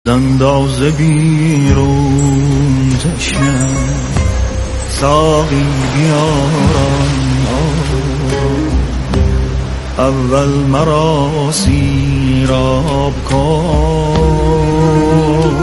اندازه بیرون تشنه ساقی بیارم اول مرا سیراب کن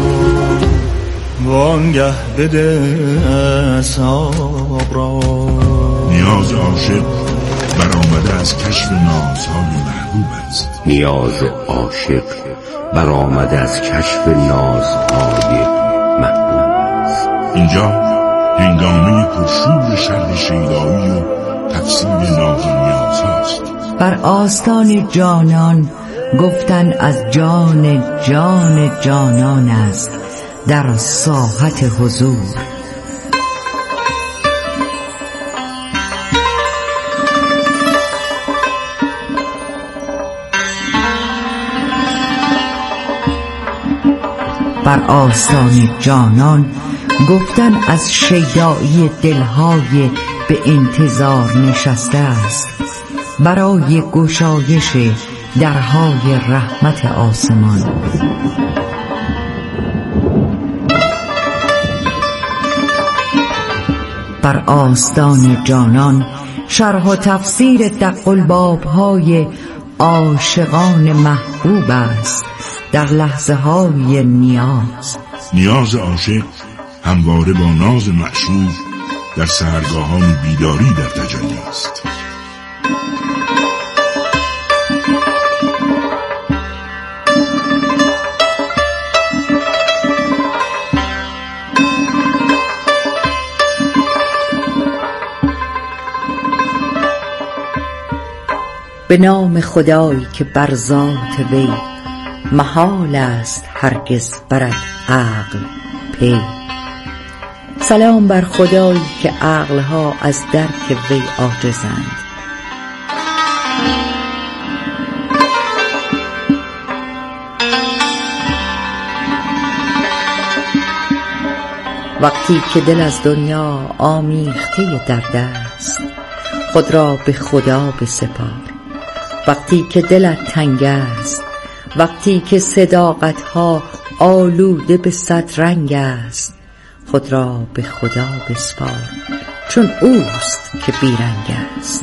وانگه بده اصحاب را. نیاز عاشق برآمده از کشف نازهای محبوب است. نیاز عاشق برآمده از کشف نازهای محبوب است. اینجا هنگامه پرشور شرح شیدایی و تفسیر ناز و نیازهاست. بر آستان جانان گفتن از جان جان جانان است در ساحت حضور. بر آستان جانان گفتن از شیدایی دلهای به انتظار نشسته است برای گشایش درهای رحمت آسمان. بر آستان جانان شرح و تفسیر دق الباب‌های عاشقان محبوب است در لحظه های نیاز. نیاز عاشق همواره با ناز معشوق در سحرگاهان بیداری در تجلی است. به نام خدایی که بر ذات وی محال است هرگز برد عقل پی. سلام بر خدایی که عقلها از درک وی عاجزند. وقتی که دل از دنیا آمیخته درد است خود را به خدا بسپار. وقتی که دلت تنگ است، وقتی که صداقتها آلوده به صد رنگ است خود را به خدا بسپار چون اوست که بیرنگ است.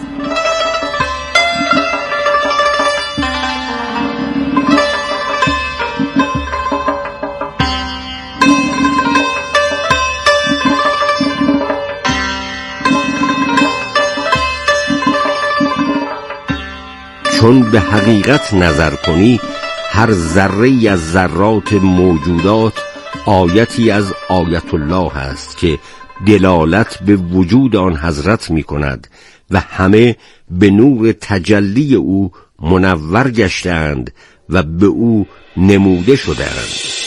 چون به حقیقت نظر کنی هر ذره از ذرات موجودات آیتی از آیت الله است که دلالت به وجود آن حضرت می کند و همه به نور تجلی او منور گشتند و به او نموده شدند.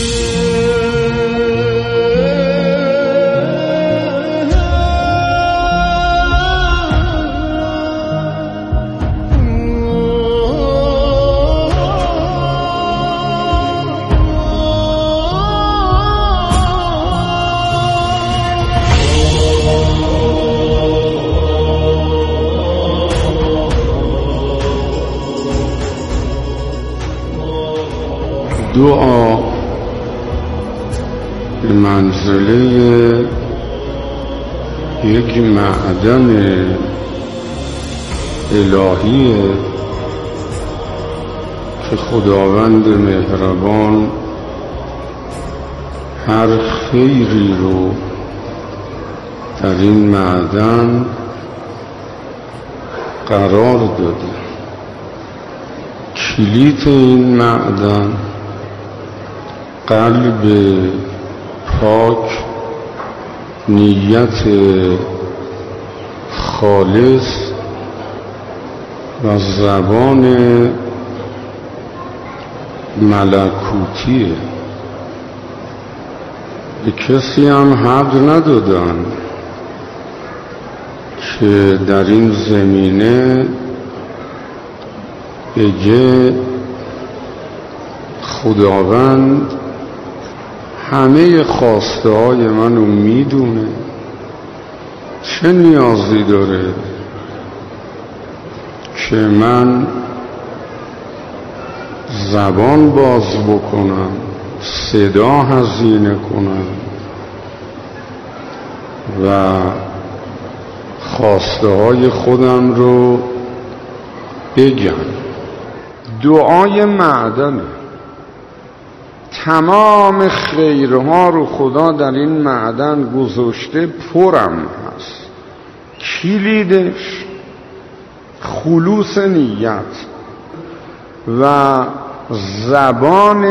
دعا به منزله یک معدن الهیه که خداوند مهربان هر خیری رو در این معدن قرار داده. کلید این معدن قلب پاک، نیت خالص و زبان ملکوتیه. به کسی هم حق ندادن که در این زمینه بگه خداوند همه خواسته های منو میدونه، چه نیازی داره که من زبان باز بکنم صدا هزینه کنن و خواسته های خودم رو بگم. دعای معدنه. تمام خیرها رو خدا در این معدن گذاشته، پرم هست. کلیدش خلوص نیت و زبان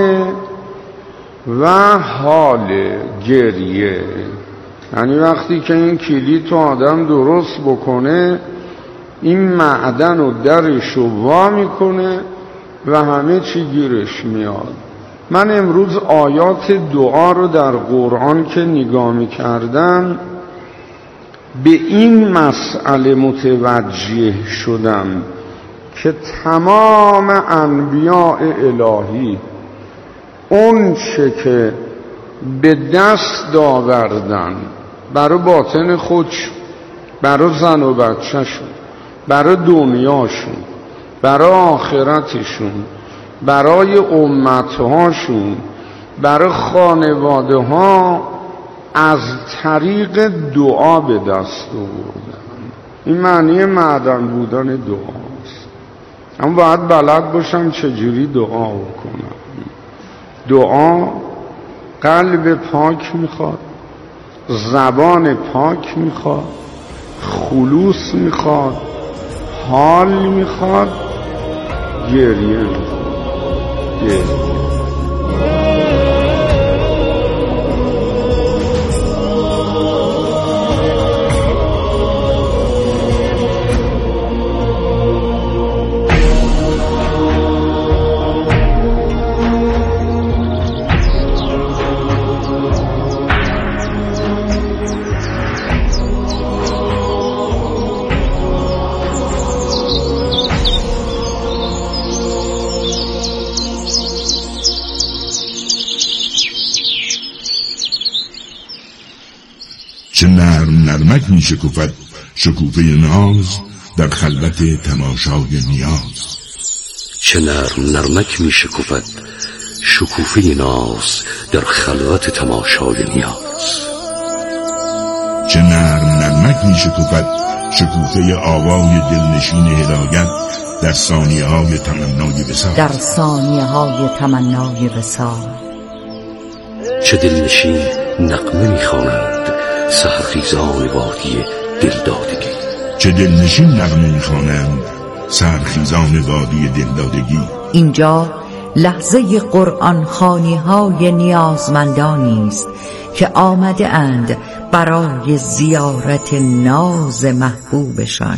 و حال گریه. یعنی وقتی که این کلید تو آدم درست بکنه، این معدن رو درش رو وا میکنه و همه چی گیرش میاد. من امروز آیات دعا رو در قرآن که نگاه میکردم به این مسئله متوجه شدم که تمام انبیاء الهی اون چه که به دست آوردن برای باطن خودشون، برای زن و بچهشون، برای دنیاشون، برای آخرتشون، برای امتهاشون، برای خانواده ها، از طریق دعا به دست آوردن. این معنی معدن بودن دعاست. اما باید بلد باشم چجوری دعا کنم. دعا قلب پاک میخواد، زبان پاک میخواد، خلوص میخواد، حال میخواد، گریه میخواد. چه نرم نرمک می شکفد شکوفه ناز در خلوت تماشای نیاز. چه نرم نرمک می شکفد شکوفه ناز در خلوت تماشای نیاز. چه نرم نرمک می شکفد شکوفه آوای دلنشین هدایت در ثانیه های تمنای وصال. در ثانیه های تمنای وصال. چه دلنشین نغمه می خوانند سحرخیزان وادی دلدادگی. چه دلنشین نغمه می‌خوانند سحرخیزان وادی دلدادگی. اینجا لحظه قرآن خوانی های نیازمندانی است که آمده اند برای زیارت ناز محبوبشان.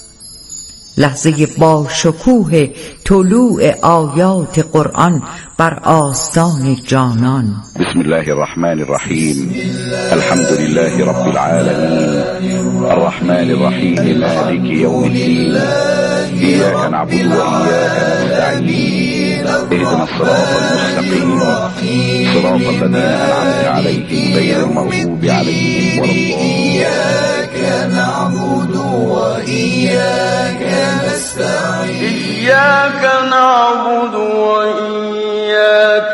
لحظه با شکوه طلوع آیات قرآن بر آستان جانان. بسم الله الرحمن الرحیم. الحمد لله رب العالمین الرحمن الرحیم مالک یوم الدین ایاک نعبد و ایاک نستعین اهدنا الصراط المستقیم صراط الذین انعمت علیهم غیر المغضوب علیهم ولا الضالین. إياك نعبد وإياك نستعين إياك نعبد وإياك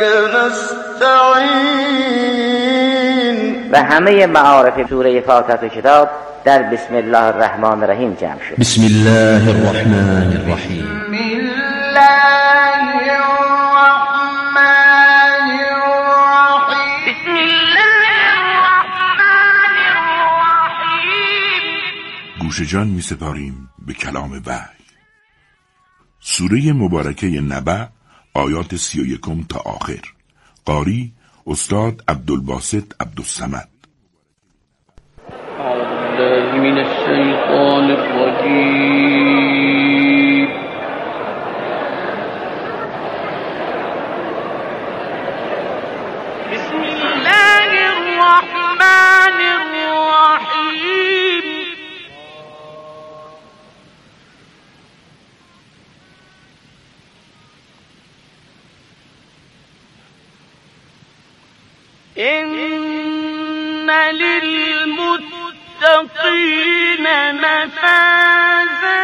نستعين. و همه معارف سوره فاتحه کتاب در بسم الله الرحمن الرحیم جمع شد. بسم الله الرحمن الرحیم. بسم الله الرحمن الرحیم. بسم الله الرحمن الرحیم. گوش جان می سپاریم به کلام وحی. سوره مبارکه نبأ آیات 31 تا آخر. قاری استاد عبدالباسط عبدالصمد. اعوذ بالله من الشیطان الرجیم. بسم الله الرحمن الرحیم. إن للمتقين مفازا.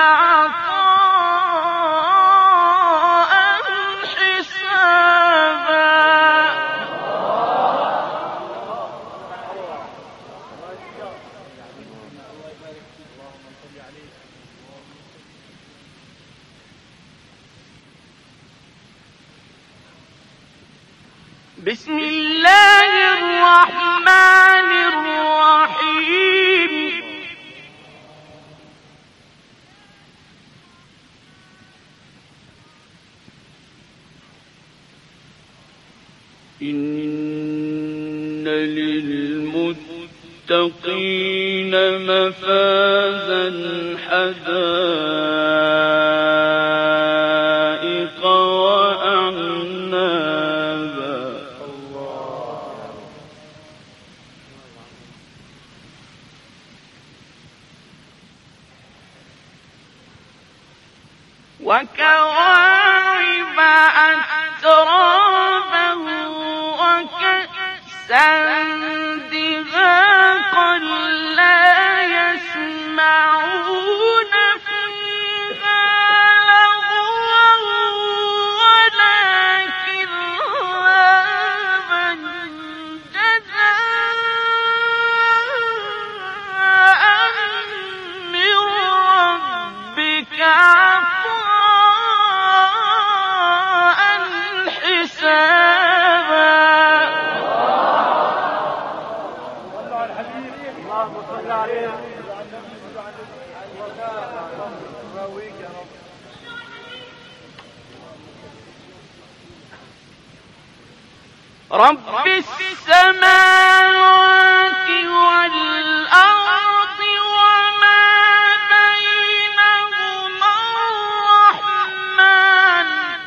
عطاء حسابا. بسم الله الرحمن الرحيم. إن للمتقين مفازا حدائق وأعنابا. وكواعب أترابا وكأسا دهاقا لا يسمعون فيها لغوا ولا كذابا جزاء من ربك رب السماوات والأرض وما بينهما الرحمن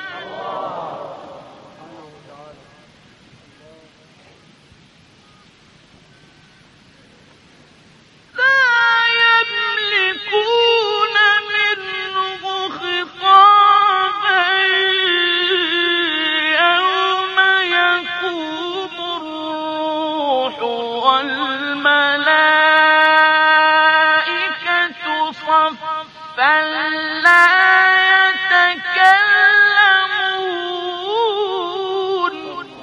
لا يملكون منه خطابا يوم يقوم الروح والملائكة صفا لا يتكلمون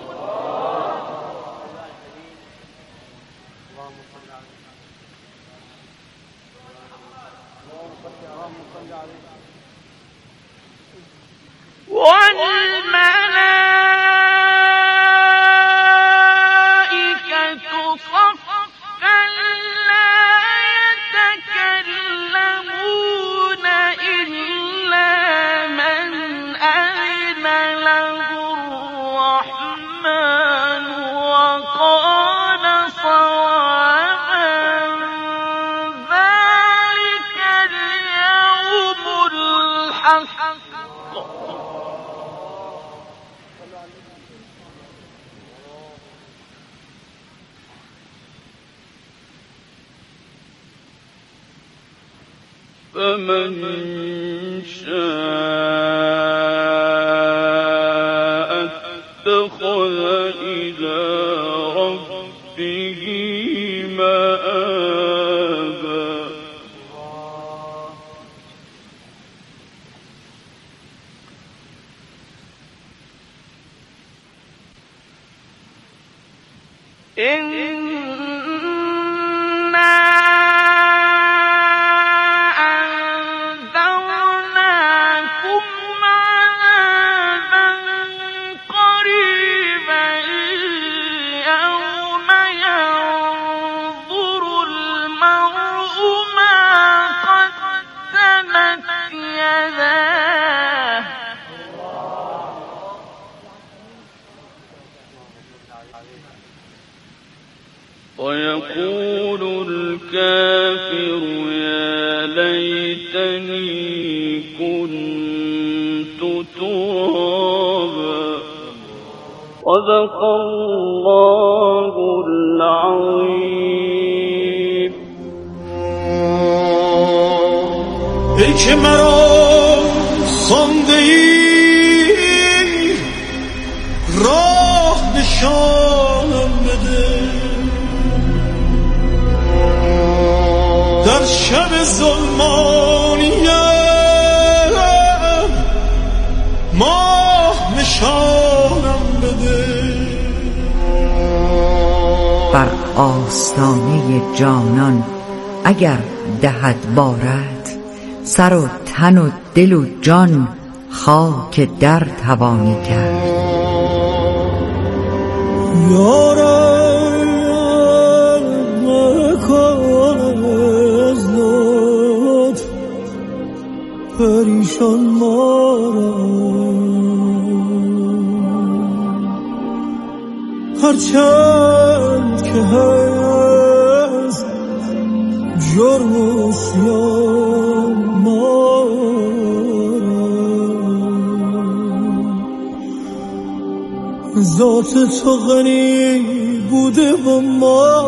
والملائكة صفا لا يتكلمون إلا من أذن له الرحمن وقال صوابا. ذلك اليوم الحق. فمن شاء اتخذ إلى ربه مآبا. ويقول الكافر يا ليتني كنت ترابا. صدق الله العظيم. ای که مرا خوانده ای راه نشانم بده، در شب ظلمانیت آستانه جانان اگر دهد بارت، سر و تن و دل و جان خاک در توانی کرد. یارم نکن از لطف پریشان ما را، هرچند که هست جرم و عصیان ما را، ذات تو غنی بوده و ما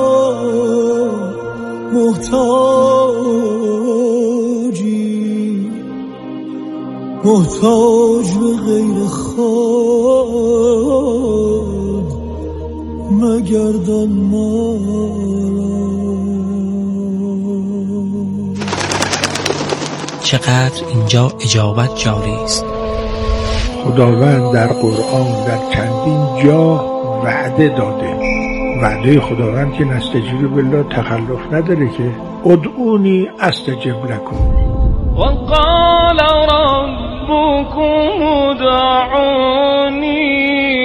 محتاجی، محتاج به غیر خود مگردان ما. چقدر اینجا اجابت جاری است. خداوند در قرآن در چندین جا وعده داده. وعده خداوند که نستجیب بالله تخلف نداره که ادعونی استجب لکم. وقال ربكم ادعوني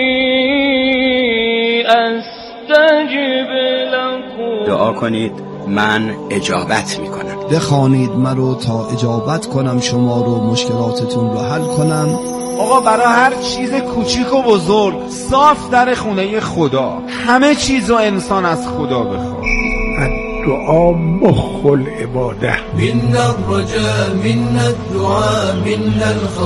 استجب لكم. دعا کنید من اجابت میکنم. بخوانید مرا تا اجابت کنم شما رو، مشکلاتتون رو حل کنم. آقا برای هر چیز کوچیک و بزرگ صاف در خونه خدا، همه چیز و انسان از خدا بخواد. دعا مخ العباده. من الرجاء من الدعاء من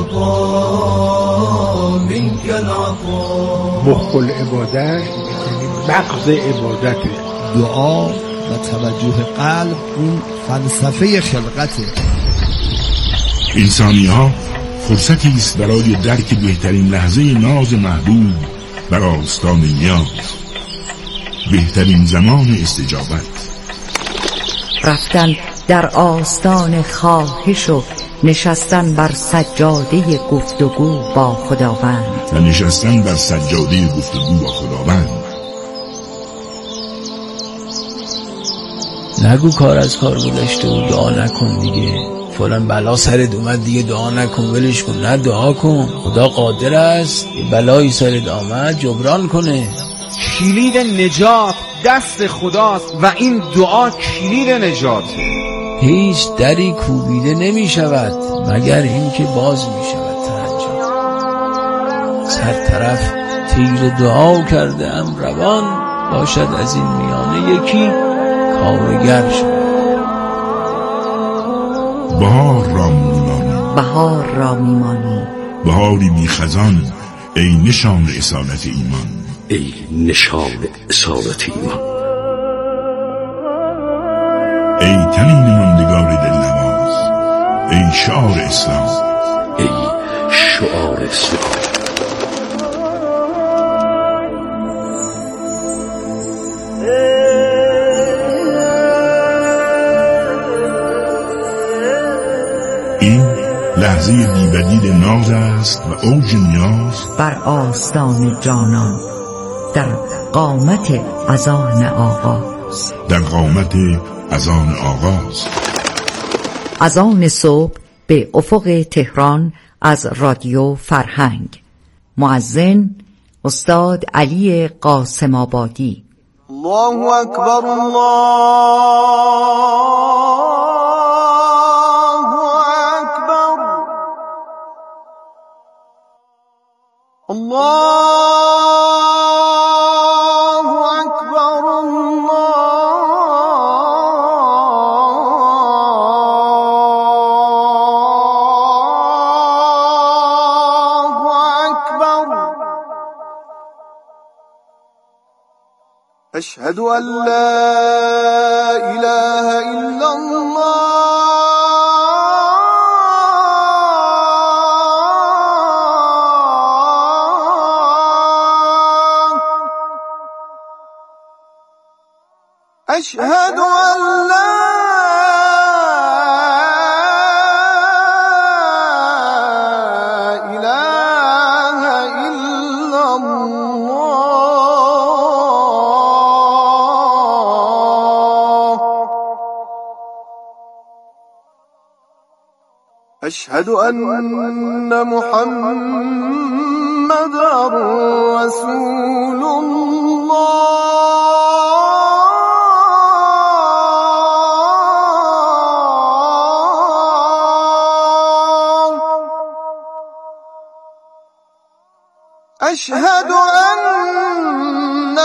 الخطا منك العطاء. مخ العباده یعنی مغز عبادته. دعا و توجه قلب اون فلسفه خلقته. انسانی ها فرصتی است برای درک بهترین لحظه ناز محبوب بر آستان نیاز، بهترین زمان استجابت. رفتن در آستان خواهش و نشستن بر سجاده گفتگو با خداوند. و نشستن بر سجاده گفتگو با خداوند. نگو کار از کار گذشته و دعا نکن دیگه، فلان بلا سرت اومد دیگه دعا نکن ولش کن. نه، دعا کن، خدا قادر است بلایی سرت آمد جبران کنه. کلید نجات دست خداست و این دعا کلید نجاته. هیچ دری کوبیده نمی شود مگر این که باز می شود ترجمه. هر طرف تیر دعا کرده ام روان، باشد از این میانه یکی کارگر شد. بهار را میمانی، بهار را میمانی، بهاری بی خزان، ای نشان اصالت ایمان، ای نشان اصالت ایمان، ای تنین ماندگار دلنواز، ای شعار اسلام، ای شعار اسلام. این لحظه بی‌بدیل ناز است و اوج نیاز بر آستان جانان، در قامت اذان آغاز، در قامت اذان آغاز. اذان صبح به افق تهران از رادیو فرهنگ. مؤذن استاد علی قاسم آبادی. الله اکبر الله اکبر الله اکبر الله اکبر. أشهد أن لا إله إلا الله أشهد أن لا إله إلا الله أشهد أن محمدًا رسول الله. أشهد أن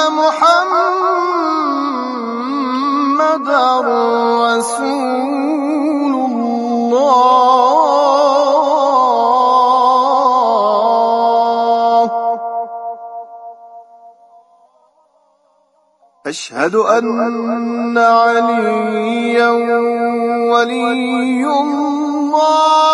محمدًا رسول الله. أشهد أن عليا ولي الله.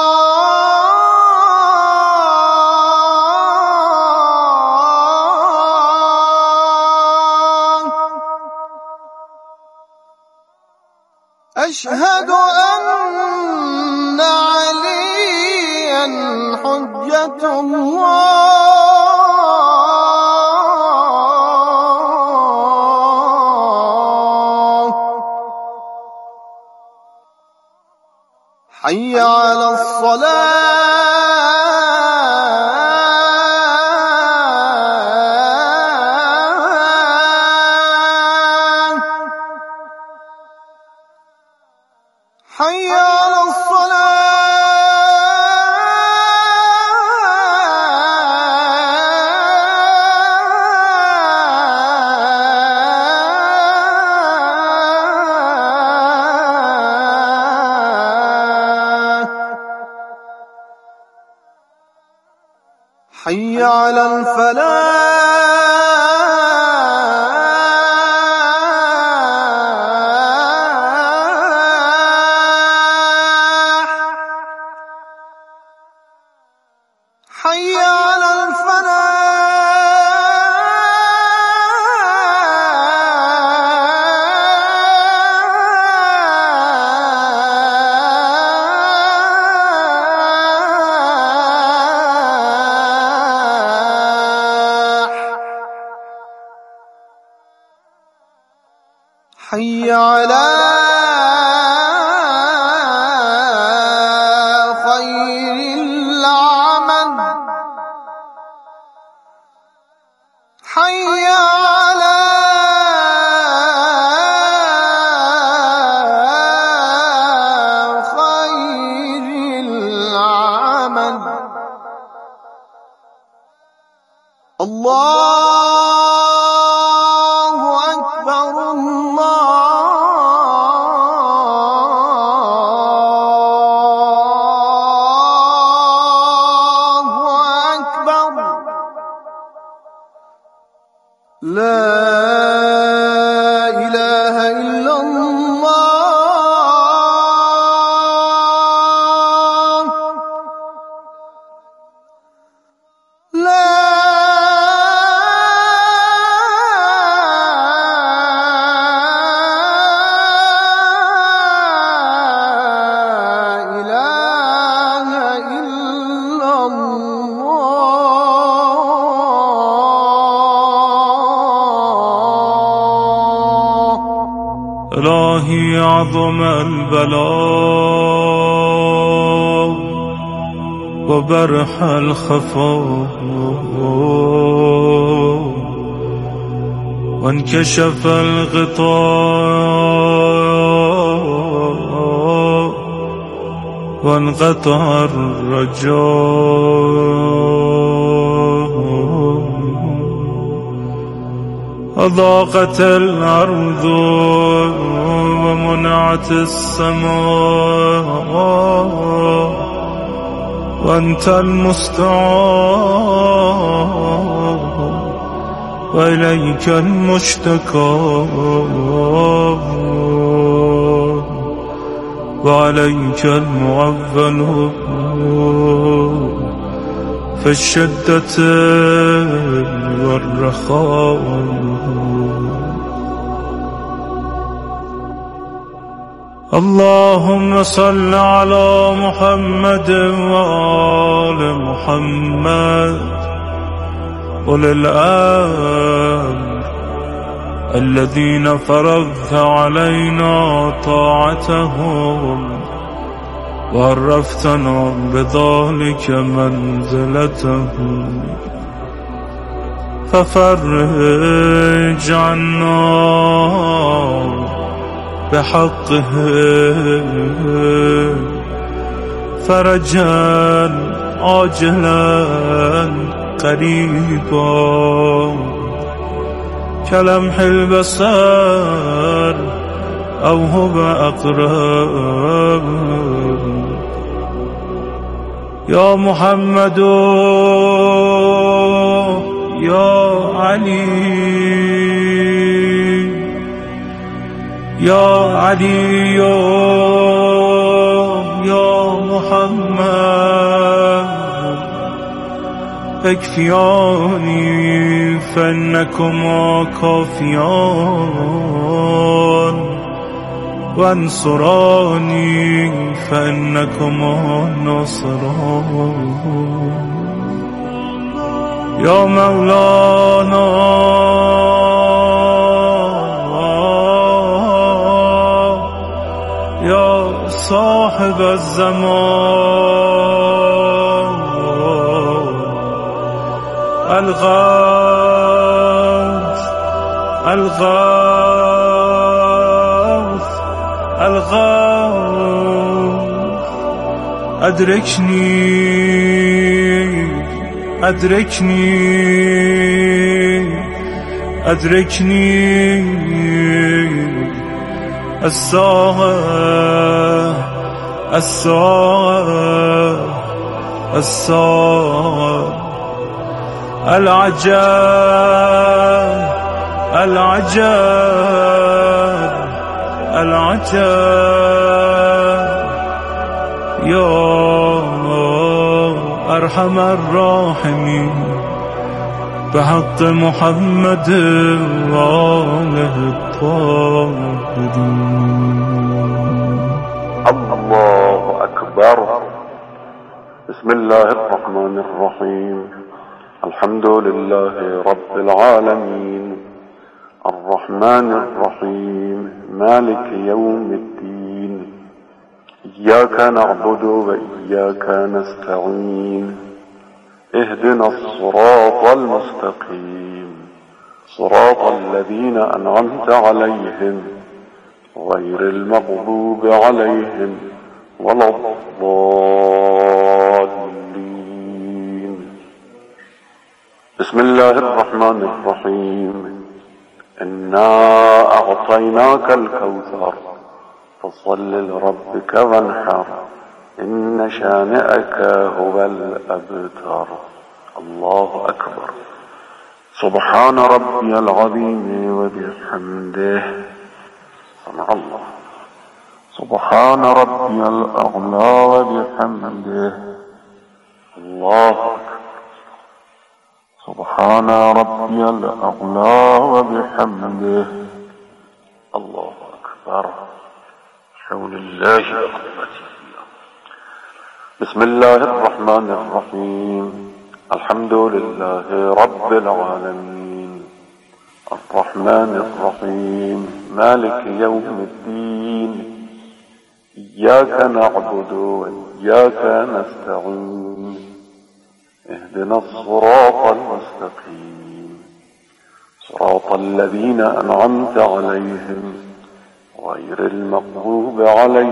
أشهد أن عليا حجة الله. حي على الصلاة. حي على الصلاة. حي على الفلاح. حي على الفلاح. حي على خير العمل. حي على خير العمل. الله أكبر. الله أكبر. لا إله إلا الله. لا إله إلا الله. إلهي عظم البلاء وبرح الخفاء وانكشف الغطاء وانقطع الرجاء وضاقت الأرض ومنعت السماء وأنت المستعان وإليك المشتكى وعليك المعول في الشدة والرخاء. اللهم صل على محمد وآل محمد أولي الأمر الذين فرضت علينا طاعتهم وعرفتنا بذلك منزلته ففرج عنا بحقه فرجا عاجلا قريبا كلمح البصر أو هو أقرب يا محمد يا علي يا علي يا محمد اكفياني فإنكما كافيان وانصراني فإنكما ناصران يا مولانا يا صاحب الزمان الغوث الغوث الغوث أدركني أدركني أدركني الساعة الساعة الساعة العجاب العجاب العجاب يا أرحم الراحمين بحق محمد وآله الطاهرين. الله أكبر. بسم الله الرحمن الرحيم. الحمد لله رب العالمين الرحمن الرحيم مالك يوم الدين إياك نعبد وإياك نستعين اهدنا الصراط المستقيم صراط الذين أنعمت عليهم غير المغضوب عليهم ولا الضالين. بسم الله الرحمن الرحيم. إنا أعطيناك الكوثر فصل لربك وانحر إن شانئك هو الأبتر. الله أكبر. سبحان ربي العظيم وبحمده. سمع الله. سبحان ربي الأعلى وبحمده. الله أكبر. سبحان ربي الأعلى وبحمده. الله أكبر. حول الله وقوته. بسم الله الرحمن الرحيم. الحمد لله رب العالمين الرحمن الرحيم مالك يوم الدين إياك نعبد وإياك نستعين اهدنا الصراط المستقيم صراط الذين أنعمت عليهم غير المغضوب عليهم